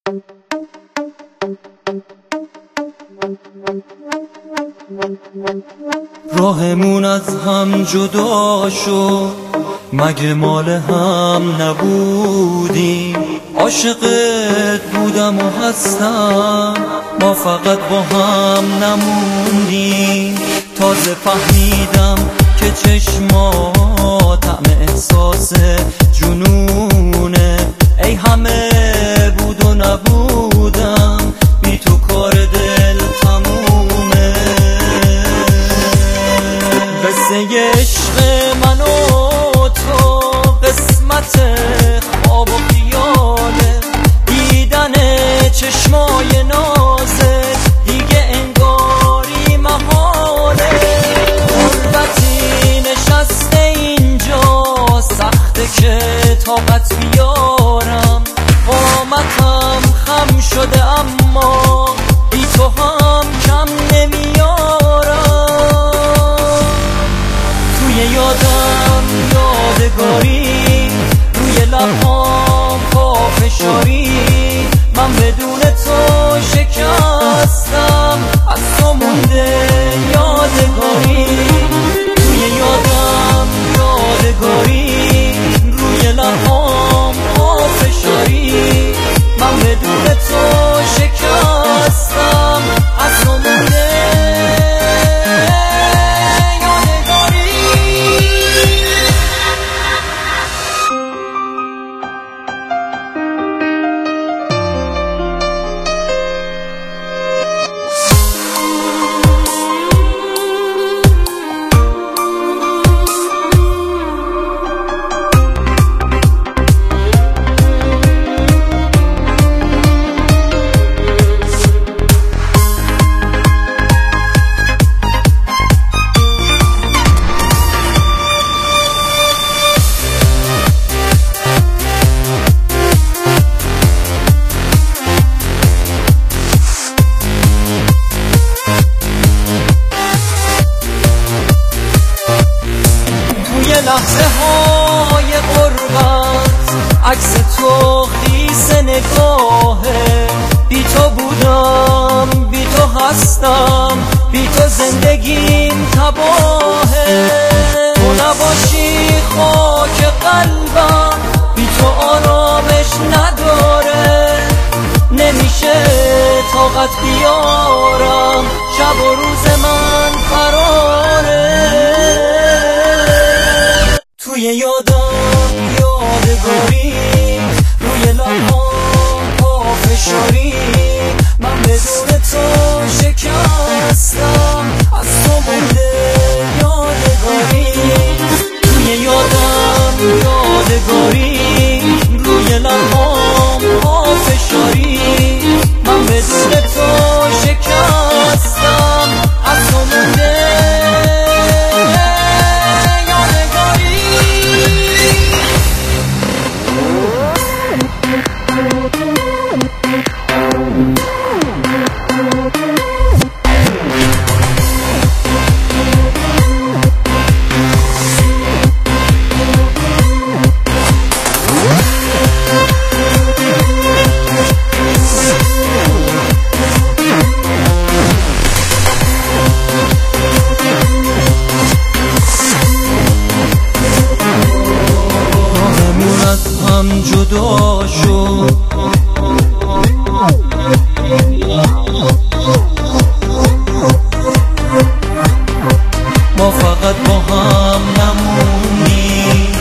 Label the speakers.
Speaker 1: راهمون از هم جدا شد، مگه مال هم نبودیم؟ عاشقت بودم و هستم، ما فقط با هم نموندیم. تازه فهمیدم که چشما طعم احساس جنونه. ای همه بود و نبودم، بی تو کار دل تمومه. قصه عشق من و تو قسمت خواب و خیاله، دیدن چشمای نازه دیگه انگاری محاله. غربتی نشسته اینجا سخته که طاقت بیارم، قامتم خم شده اما بی تو هم کم نمیارم. توی یادم یادگاری، روی لبهام پافشاری، من بدون تو شکستم، از تو مونده یادگاری. توی یادم یادگاری، روی لبهام پافشاری، من بدون تو شکستم، از تو مونده لحظه های غربت، عکس تو خیس نگاهه. بی تو بودم، بی تو هستم، بی تو زندگیم تباهه. تو نباشی خاک قلبم، بی تو آرامش نداره. نمیشه طاقت بیارم، شب و روز من فراره. توی یادم یادگاری، روی لبهام پافشاری، من بدون تو شکستم، از تو مونده یادگاری. توی یادم یادگاری، روی لبهام پافشاری، من بدون تو شکستم، از تو مونده هم جدا شد. ما فقط با هم نمونیم.